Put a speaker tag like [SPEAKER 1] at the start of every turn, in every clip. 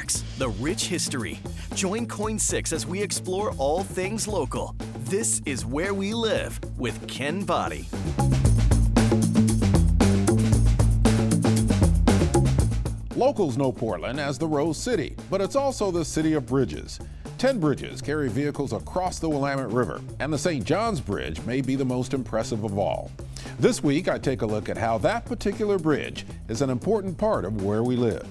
[SPEAKER 1] 6, the rich history. Join Coin6 as we explore all things local. This is Where We Live with Ken Body.
[SPEAKER 2] Locals know Portland as the Rose City, but it's also the city of bridges. 10 bridges carry vehicles across the Willamette River, and the St. John's Bridge may be the most impressive of all. This week, I take a look at how that particular bridge is an important part of where we live.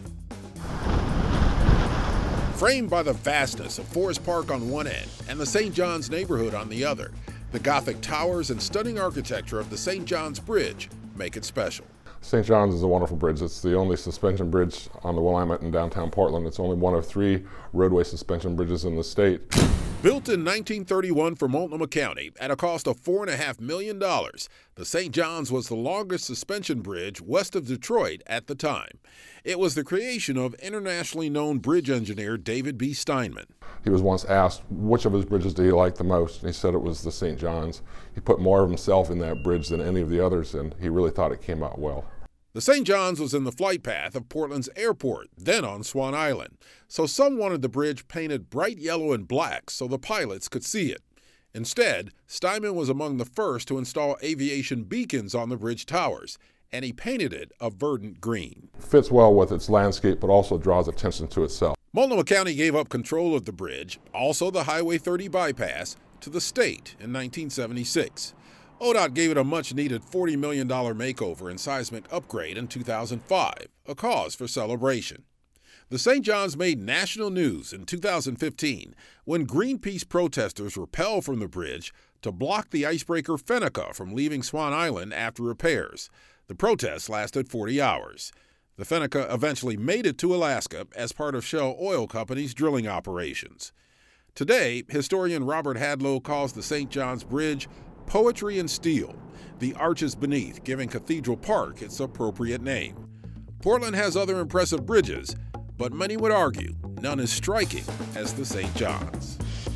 [SPEAKER 2] Framed by the vastness of Forest Park on one end and the St. John's neighborhood on the other, the Gothic towers and stunning architecture of the St. John's Bridge make it special.
[SPEAKER 3] St. John's is a wonderful bridge. It's the only suspension bridge on the Willamette in downtown Portland. It's only one of 3 roadway suspension bridges in the state.
[SPEAKER 2] Built in 1931 for Multnomah County at a cost of $4.5 million, the St. John's was the longest suspension bridge west of Detroit at the time. It was the creation of internationally known bridge engineer David B. Steinman.
[SPEAKER 3] He was once asked which of his bridges did he like the most, and he said it was the St. John's. He put more of himself in that bridge than any of the others, and he really thought it came out well.
[SPEAKER 2] The St. John's was in the flight path of Portland's airport, then on Swan Island, so some wanted the bridge painted bright yellow and black so the pilots could see it. Instead, Steinman was among the first to install aviation beacons on the bridge towers, and he painted it a verdant green.
[SPEAKER 3] It fits well with its landscape, but also draws attention to itself.
[SPEAKER 2] Multnomah County gave up control of the bridge, also the Highway 30 bypass, to the state in 1976. ODOT gave it a much-needed $40 million makeover and seismic upgrade in 2005, a cause for celebration. The St. John's made national news in 2015 when Greenpeace protesters rappelled from the bridge to block the icebreaker Fenneca from leaving Swan Island after repairs. The protests lasted 40 hours. The Fenneca eventually made it to Alaska as part of Shell Oil Company's drilling operations. Today, historian Robert Hadlow calls the St. John's Bridge poetry in steel, the arches beneath giving Cathedral Park its appropriate name. Portland has other impressive bridges, but many would argue none as striking as the St. John's.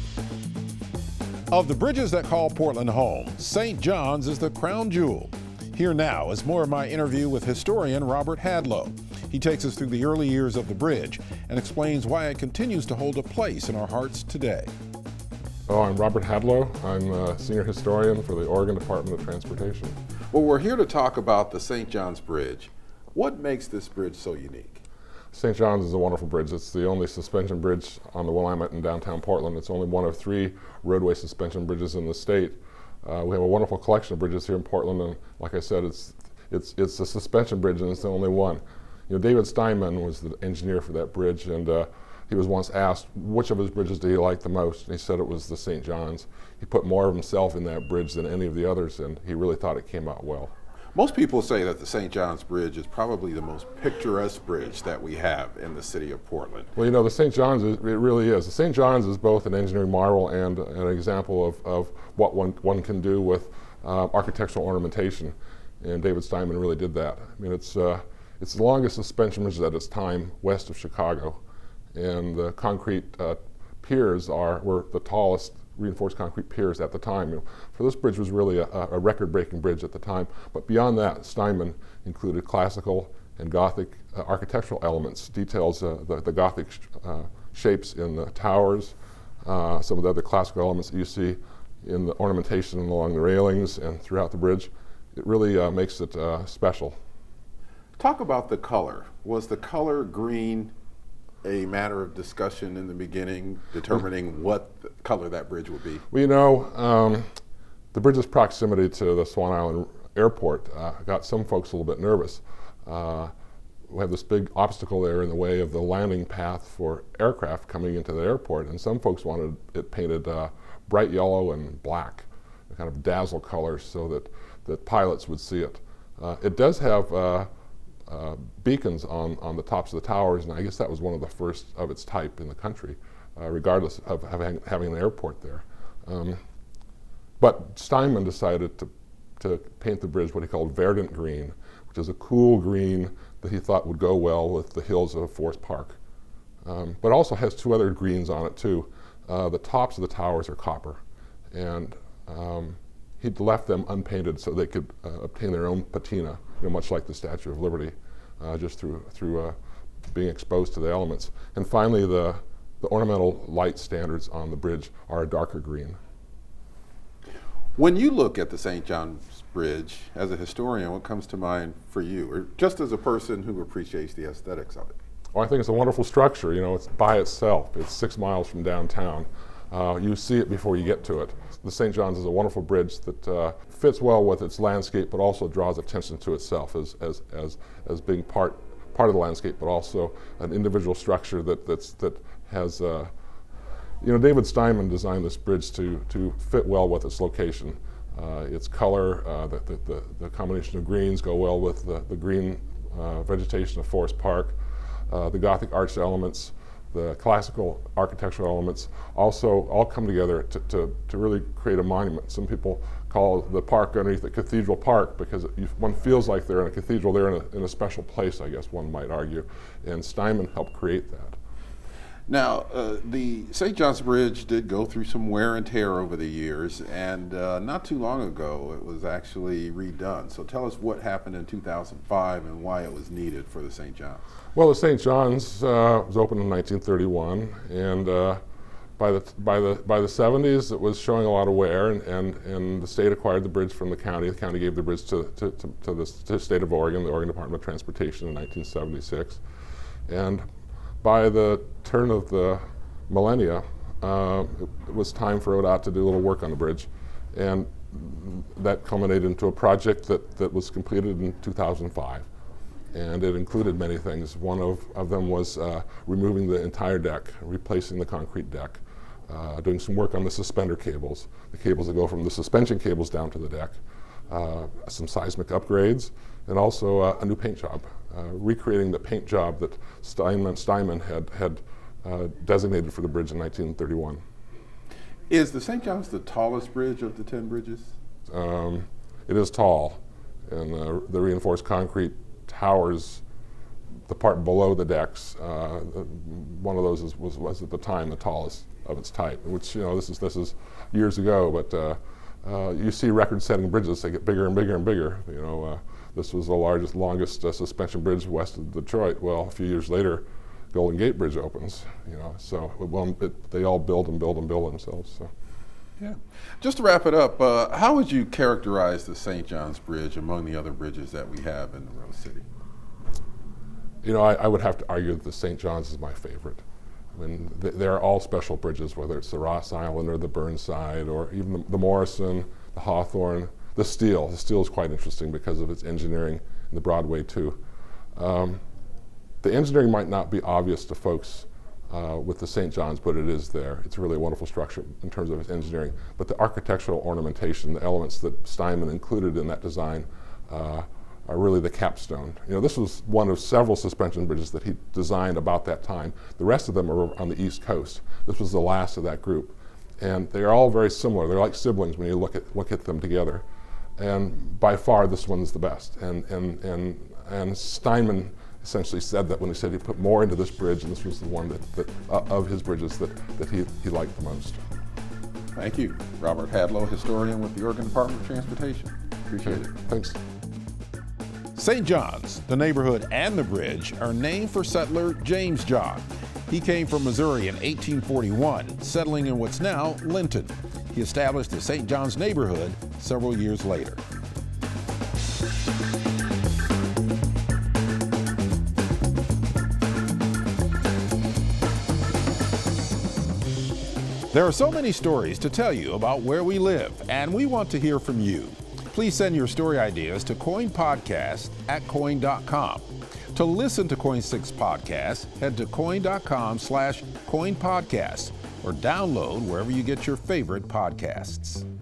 [SPEAKER 2] Of the bridges that call Portland home, St. John's is the crown jewel. Here now is more of my interview with historian Robert Hadlow. He takes us through the early years of the bridge and explains why it continues to hold a place in our hearts today.
[SPEAKER 3] I'm Robert Hadlow. I'm a senior historian for the Oregon Department of Transportation.
[SPEAKER 2] Well, we're here to talk about the St. John's Bridge. What makes this bridge so unique?
[SPEAKER 3] St. John's is a wonderful bridge. It's the only suspension bridge on the Willamette in downtown Portland. It's only one of 3 roadway suspension bridges in the state. We have a wonderful collection of bridges here in Portland, and like I said, it's a suspension bridge, and it's the only one. You know, David Steinman was the engineer for that bridge, and he was once asked which of his bridges did he like the most, and he said it was the St. John's. He put more of himself in that bridge than any of the others, and he really thought it came out well.
[SPEAKER 4] Most people say that the St. John's Bridge is probably the most picturesque bridge that we have in the city of Portland.
[SPEAKER 3] Well, you know, the St. John's, it really is. The St. John's is both an engineering marvel and an example of what one can do with architectural ornamentation, and David Steinman really did that. I mean, it's the longest suspension bridge at its time west of Chicago, and the concrete piers were the tallest reinforced concrete piers at the time. You know, for this bridge was really a record-breaking bridge at the time. But beyond that, Steinman included classical and Gothic architectural elements, details the Gothic shapes in the towers, some of the other classical elements that you see in the ornamentation along the railings and throughout the bridge. It really makes it special.
[SPEAKER 4] Talk about the color. Was the color green a matter of discussion in the beginning, determining what color that bridge would be?
[SPEAKER 3] Well, you know, the bridge's proximity to the Swan Island Airport got some folks a little bit nervous. We have this big obstacle there in the way of the landing path for aircraft coming into the airport, and some folks wanted it painted bright yellow and black, kind of dazzle colors, so that pilots would see it. It does have beacons on the tops of the towers, and I guess that was one of the first of its type in the country, regardless of having an airport there. But Steinman decided to paint the bridge what he called verdant green, which is a cool green that he thought would go well with the hills of Forest Park. But also has 2 other greens on it too. The tops of the towers are copper, and he'd left them unpainted so they could obtain their own patina, much like the Statue of Liberty, just through being exposed to the elements. And finally, the ornamental light standards on the bridge are a darker green.
[SPEAKER 4] When you look at the St. John's Bridge, as a historian, what comes to mind for you, or just as a person who appreciates the aesthetics of it?
[SPEAKER 3] Well, I think it's a wonderful structure. You know, it's by itself. It's 6 miles from downtown. You see it before you get to it. The St. John's is a wonderful bridge that fits well with its landscape, but also draws attention to itself as being part of the landscape, but also an individual structure that has. David Steinman designed this bridge to fit well with its location. Its color, the combination of greens go well with the green vegetation of Forest Park. The Gothic arch elements, the classical architectural elements, also all come together to really create a monument. Some people call the park underneath the Cathedral Park because one feels like they're in a cathedral, they're in a special place, I guess one might argue, and Steinman helped create that.
[SPEAKER 4] Now, the St. John's Bridge did go through some wear and tear over the years, and not too long ago it was actually redone. So tell us what happened in 2005 and why it was needed for the St. John's.
[SPEAKER 3] Well, the St. John's was opened in 1931, and by the 70s it was showing a lot of wear, and the state acquired the bridge from the county. The county gave the bridge to the state of Oregon, the Oregon Department of Transportation, in 1976, and by the turn of the millennia, it was time for ODOT to do a little work on the bridge, and that culminated into a project that was completed in 2005. And it included many things. One of them was removing the entire deck, replacing the concrete deck, doing some work on the suspender cables, the cables that go from the suspension cables down to the deck, some seismic upgrades, and also a new paint job. Recreating the paint job that Steinman had designated for the bridge in 1931.
[SPEAKER 4] Is the St. John's the tallest bridge of the 10 bridges?
[SPEAKER 3] It is tall, and the reinforced concrete towers the part below the decks. One of those was at the time the tallest of its type, which, this is years ago, but you see record-setting bridges, they get bigger and bigger and bigger. This was the longest suspension bridge west of Detroit. Well, a few years later, Golden Gate Bridge opens. So they all build and build and build themselves. So.
[SPEAKER 4] Yeah. Just to wrap it up, how would you characterize the St. John's Bridge among the other bridges that we have in the Rose City?
[SPEAKER 3] I would have to argue that the St. John's is my favorite. I mean, they're all special bridges, whether it's the Ross Island or the Burnside, or even the Morrison, the Hawthorne. The steel is quite interesting because of its engineering, and the Broadway too. The engineering might not be obvious to folks with the St. John's, but it is there. It's really a wonderful structure in terms of its engineering. But the architectural ornamentation, the elements that Steinman included in that design are really the capstone. This was one of several suspension bridges that he designed about that time. The rest of them are on the East Coast. This was the last of that group. And they are all very similar. They're like siblings when you look at them together. And by far, this one's the best. And Steinman essentially said that when he said he put more into this bridge, and this was the one that of his bridges that he liked the most.
[SPEAKER 4] Thank you. Robert Hadlow, historian with the Oregon Department of Transportation. Appreciate it.
[SPEAKER 3] Thanks.
[SPEAKER 2] St. John's, the neighborhood, and the bridge are named for settler James John. He came from Missouri in 1841, settling in what's now Linton. He established the St. John's neighborhood several years later. There are so many stories to tell you about where we live, and we want to hear from you. Please send your story ideas to coinpodcast@coin.com. To listen to KOIN 6 podcasts, head to coin.com/coinpodcast or download wherever you get your favorite podcasts.